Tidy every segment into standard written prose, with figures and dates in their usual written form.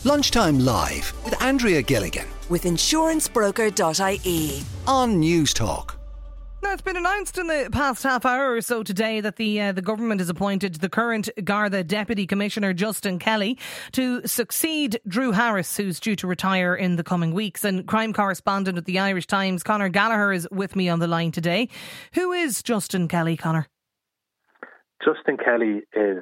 Lunchtime Live with Andrea Gilligan with insurancebroker.ie on News Talk. Now, it's been announced in the past half hour or so today that the government has appointed the current Garda Deputy Commissioner Justin Kelly to succeed Drew Harris, who's due to retire in the coming weeks. And crime correspondent at the Irish Times, Conor Gallagher, is with me on the line today. Who is Justin Kelly, Conor? Justin Kelly is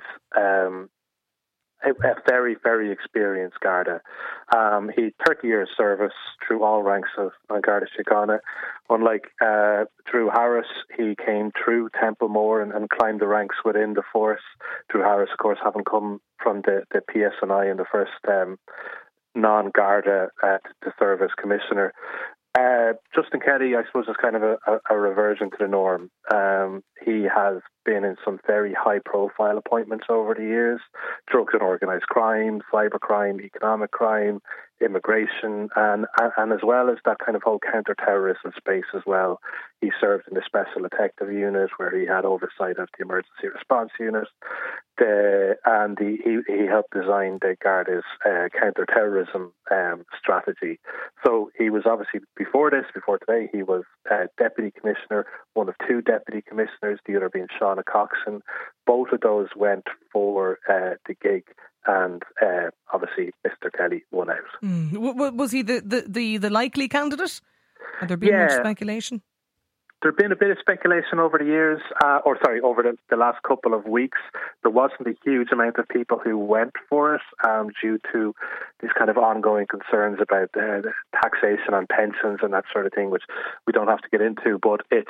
a very, very experienced Garda. He 30 years service through all ranks of Garda Síochána. Unlike Drew Harris, he came through Templemore and climbed the ranks within the force. Drew Harris, of course, having come from the PSNI in the first non-Garda to serve as commissioner. Justin Kelly, I suppose, is kind of a reversion to the norm. He has been in some very high-profile appointments over the years: drugs and organised crime, cybercrime, economic crime, immigration, and as well as that kind of whole counter-terrorism space as well. He served in the Special Detective Unit, where he had oversight of the Emergency Response Unit, he helped design the Garda's counter-terrorism strategy. So he was obviously, before today, he was Deputy Commissioner, one of two Deputy Commissioners, the other being Shauna Coxon. Both of those went for the gig, and obviously Mr. Kelly won out. Was he the likely candidate? Had there been much speculation? There's been a bit of speculation over the years, over the last couple of weeks. There wasn't a huge amount of people who went for it due to these kind of ongoing concerns about taxation on pensions and that sort of thing, which we don't have to get into. But it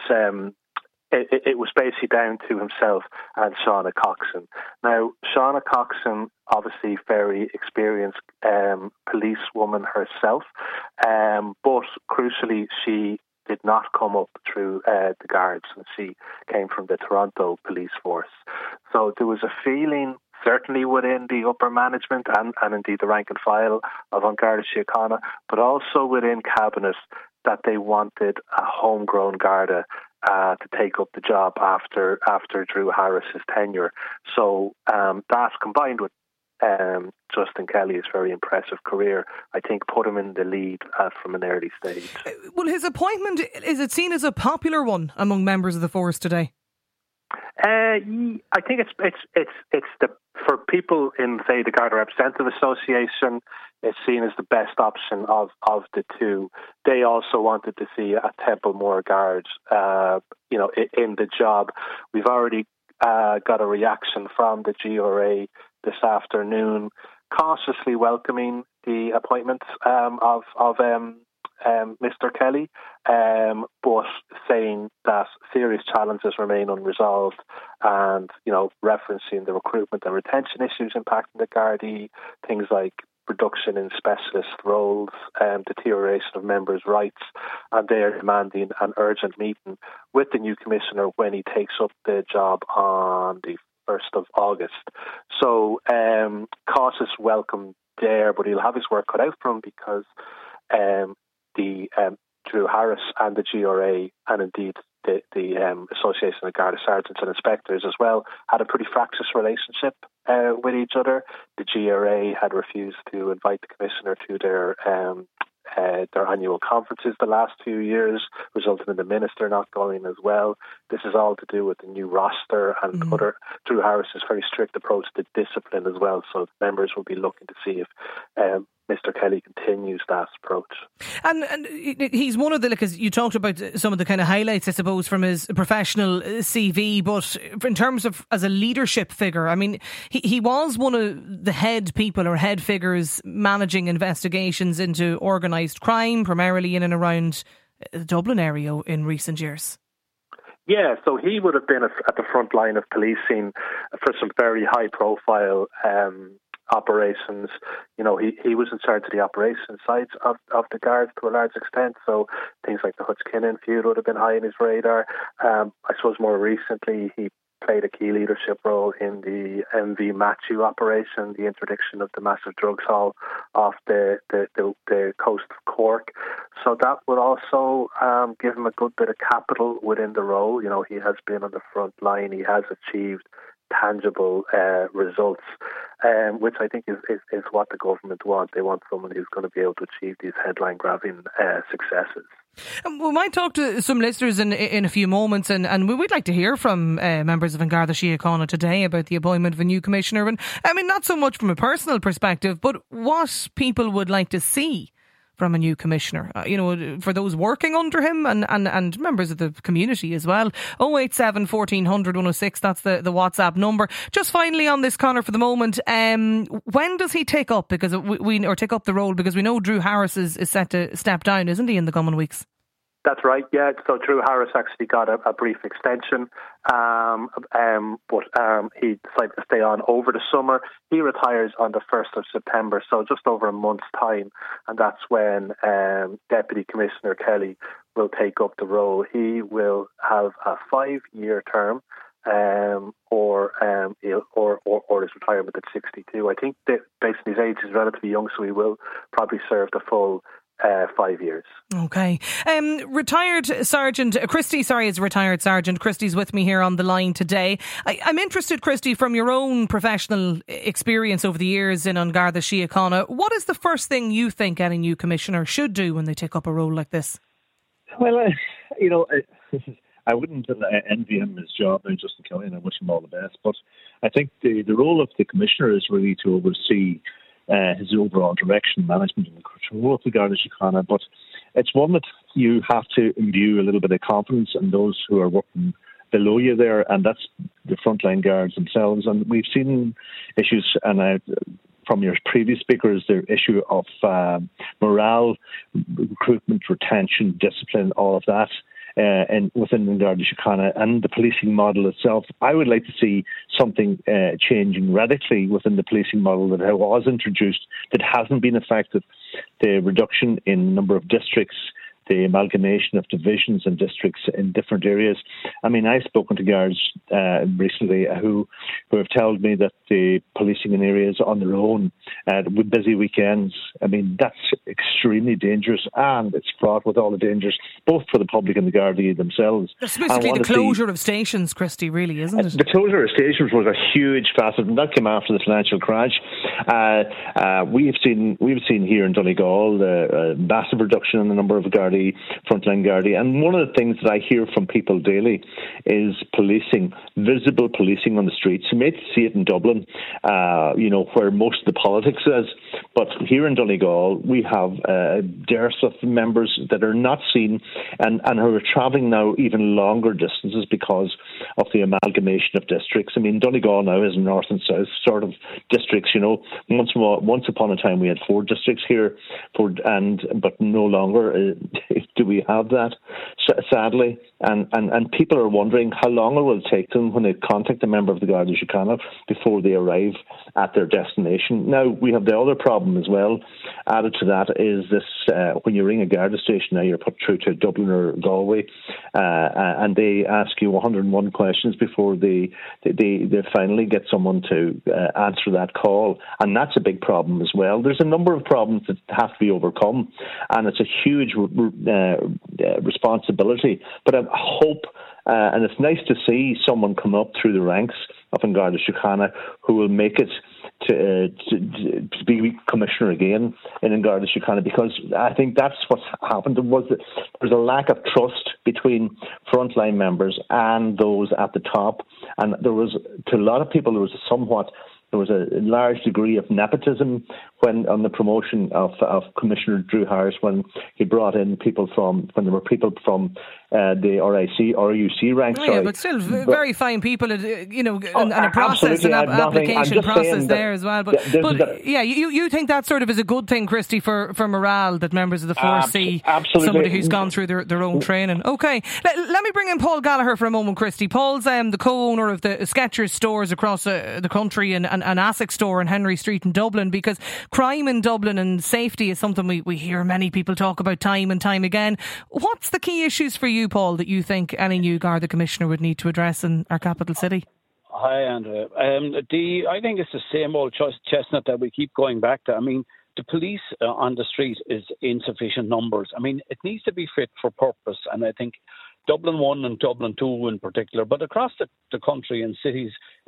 was basically down to himself and Shauna Coxon. Now, Shauna Coxon, obviously very experienced policewoman herself, but crucially, she did not come up through the Guards, and she came from the Toronto police force. So there was a feeling, certainly within the upper management and indeed the rank and file of Garda Síochána, but also within Cabinet, that they wanted a homegrown Garda to take up the job after Drew Harris's tenure. So that, combined with Justin Kelly's very impressive career, I think put him in the lead from an early stage. Well, his appointment, is it seen as a popular one among members of the force today? I think it's for people in, say, the Garda Representative Association, it's seen as the best option of the two. They also wanted to see a Templemore Guard, in the job. We've already got a reaction from the GRA this afternoon, cautiously welcoming the appointment of Mr. Kelly, but saying that serious challenges remain unresolved, and referencing the recruitment and retention issues impacting the Gardaí, things like reduction in specialist roles, deterioration of members' rights, and they are demanding an urgent meeting with the new commissioner when he takes up the job on the 1st of August. So cautious welcome there, but he'll have his work cut out for him, because the Drew Harris and the GRA, and indeed the Association of Garda Sergeants and Inspectors as well, had a pretty fractious relationship with each other. The GRA had refused to invite the Commissioner to their annual conferences the last few years, resulting in the Minister not going as well. This is all to do with the new roster and Drew Harris's very strict approach to discipline as well. So members will be looking to see if Mr. Kelly continues that approach. And he's one of the, because you talked about some of the kind of highlights, I suppose, from his professional CV, but in terms of as a leadership figure, I mean, he was one of the head people or head figures managing investigations into organised crime, primarily in and around the Dublin area in recent years. Yeah, so he would have been at the front line of policing for some very high profile operations. He was in charge of the operations sides of the Guards to a large extent, so things like the Hutch Kinnan feud would have been high on his radar. I suppose more recently he played a key leadership role in the MV Matthew operation, the interdiction of the massive drugs haul off the coast of Cork. So that would also give him a good bit of capital within the role. He has been on the front line. He has achieved tangible results, which I think is what the government wants. They want someone who's going to be able to achieve these headline-grabbing successes. We might talk to some listeners in a few moments, and we'd like to hear from members of An Garda Síochána today about the appointment of a new commissioner. And I mean, not so much from a personal perspective, but what people would like to see from a new commissioner, for those working under him and members of the community as well. 087 1400 106, that's the WhatsApp number. Just finally on this, Conor, for the moment, when does he take up? Because take up the role, because we know Drew Harris is set to step down, isn't he, in the coming weeks? That's right, yeah. So Drew Harris actually got a brief extension, but he decided to stay on over the summer. He retires on the 1st of September, so just over a month's time, and that's when Deputy Commissioner Kelly will take up the role. He will have a 5-year term, or his retirement at 62. I think that based on his age, he's relatively young, so he will probably serve the full 5 years. Okay. Retired Sergeant Christy, is a retired Sergeant. Christy's with me here on the line today. I'm interested, Christy, from your own professional experience over the years in An Garda Síochána, what is the first thing you think any new commissioner should do when they take up a role like this? Well, I wouldn't envy him his job now, Justin Kelly, and I wish him all the best. But I think the role of the commissioner is really to oversee his overall direction, management and the control of the Garda Síochána, but it's one that you have to imbue a little bit of confidence in those who are working below you there, and that's the frontline guards themselves. And we've seen issues, and from your previous speakers, the issue of morale, recruitment, retention, discipline, all of that. And within the Garda Síochána and the policing model itself, I would like to see something changing radically within the policing model that was introduced that hasn't been effective. The reduction in number of districts, the amalgamation of divisions and districts in different areas. I mean, I've spoken to guards recently who have told me that the policing in areas on their own with busy weekends, I mean, that's extremely dangerous, and it's fraught with all the dangers, both for the public and the Gardaí themselves. That's basically the closure of stations, Christy, really, isn't it? The closure of stations was a huge facet, and that came after the financial crash. We've seen here in Donegal a massive reduction in the number of frontline Gardaí, and one of the things that I hear from people daily is policing, visible policing on the streets. You may see it in Dublin, where most of the politics is, but here in Donegal we have dearth of members that are not seen and who are travelling now even longer distances because of the amalgamation of districts. I mean, Donegal now is north and south sort of districts. Once upon a time we had 4 districts here, but no longer do we have that, sadly. And people are wondering how long it will take them when they contact a member of the Garda Síochána before they arrive at their destination. Now, we have the other problem as well. Added to that is this, when you ring a Garda station now, you're put through to Dublin or Galway, and they ask you 101 questions before they finally get someone to answer that call. And that's a big problem as well. There's a number of problems that have to be overcome, and it's a huge responsibility. But I hope, and it's nice to see someone come up through the ranks of An Garda Síochána who will make it to be commissioner again in An Garda Síochána, because I think that's what's happened. There's a lack of trust between frontline members and those at the top, and to a lot of people there was a large degree of nepotism on the promotion of Commissioner Drew Harris, when he brought in when there were people from the RUC ranks. Oh, yeah, but still very fine people, and a process, an application process there as well. But you think that sort of is a good thing, Christy, for morale, that members of the force see somebody who's gone through their own training. Okay, let me bring in Paul Gallagher for a moment, Christy. Paul's the co-owner of the Skechers stores across the country and an ASIC store in Henry Street in Dublin, because crime in Dublin and safety is something we hear many people talk about time and time again. What's the key issues for you, Paul, that you think any new Garda Commissioner would need to address in our capital city? Hi, Andrew. I think it's the same old chestnut that we keep going back to. I mean, the police on the street is insufficient numbers. I mean, it needs to be fit for purpose, and I think Dublin 1 and Dublin 2 in particular, but across the country and cities,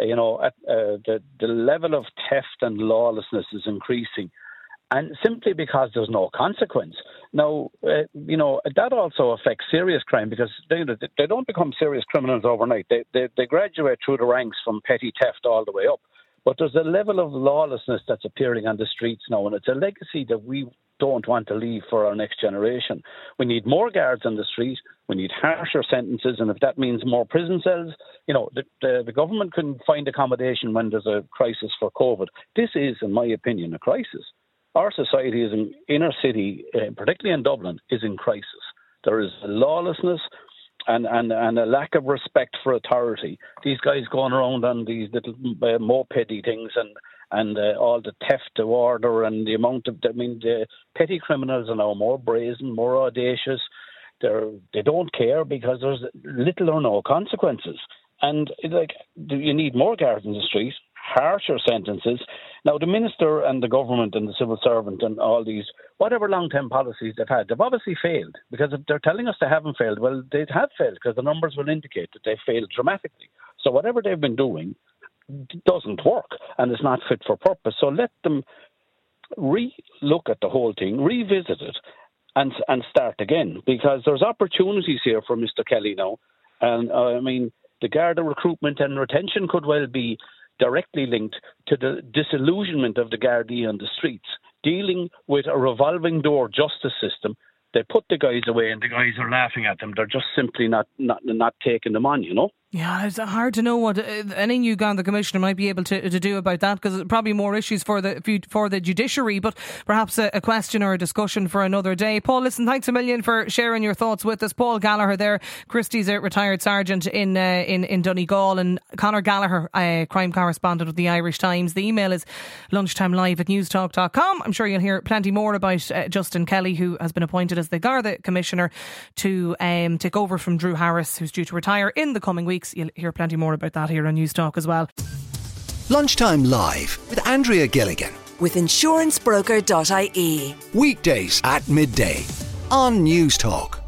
the level of theft and lawlessness is increasing. And simply because there's no consequence. Now, that also affects serious crime because they don't become serious criminals overnight. They graduate through the ranks from petty theft all the way up. But there's a level of lawlessness that's appearing on the streets now, and it's a legacy that we don't want to leave for our next generation. We need more guards on the street. We need harsher sentences, and if that means more prison cells, the government can find accommodation when there's a crisis for COVID. This is, in my opinion, a crisis. Our society is in inner city, particularly in Dublin, is in crisis. There is lawlessness and a lack of respect for authority. These guys going around on these little mopedy things and all the theft of order and the amount of, the petty criminals are now more brazen, more audacious. They don't care because there's little or no consequences. And you need more guards in the street, harsher sentences. Now, the minister and the government and the civil servant and all these, whatever long-term policies they've had, they've obviously failed. Because if they're telling us they haven't failed, well, they have failed because the numbers will indicate that they've failed dramatically. So whatever they've been doing doesn't work and is not fit for purpose. So let them re-look at the whole thing, revisit it, and start again. Because there's opportunities here for Mr. Kelly now. And, the Garda recruitment and retention could well be directly linked to the disillusionment of the Gardaí on the streets, dealing with a revolving door justice system. They put the guys away and the guys are laughing at them. They're just simply not taking them on, Yeah, it's hard to know what any new Garda Commissioner might be able to do about that, because it's probably more issues for the judiciary, but perhaps a question or a discussion for another day. Paul, listen, thanks a million for sharing your thoughts with us. Paul Gallagher there. Christie's a retired sergeant in Donegal, and Conor Gallagher, crime correspondent with the Irish Times. The email is lunchtimelive@newstalk.com. I'm sure you'll hear plenty more about Justin Kelly, who has been appointed as the Garda Commissioner to take over from Drew Harris, who's due to retire in the coming weeks. You'll hear plenty more about that here on News Talk as well. Lunchtime Live with Andrea Gilligan. With insurancebroker.ie. Weekdays at midday on News Talk.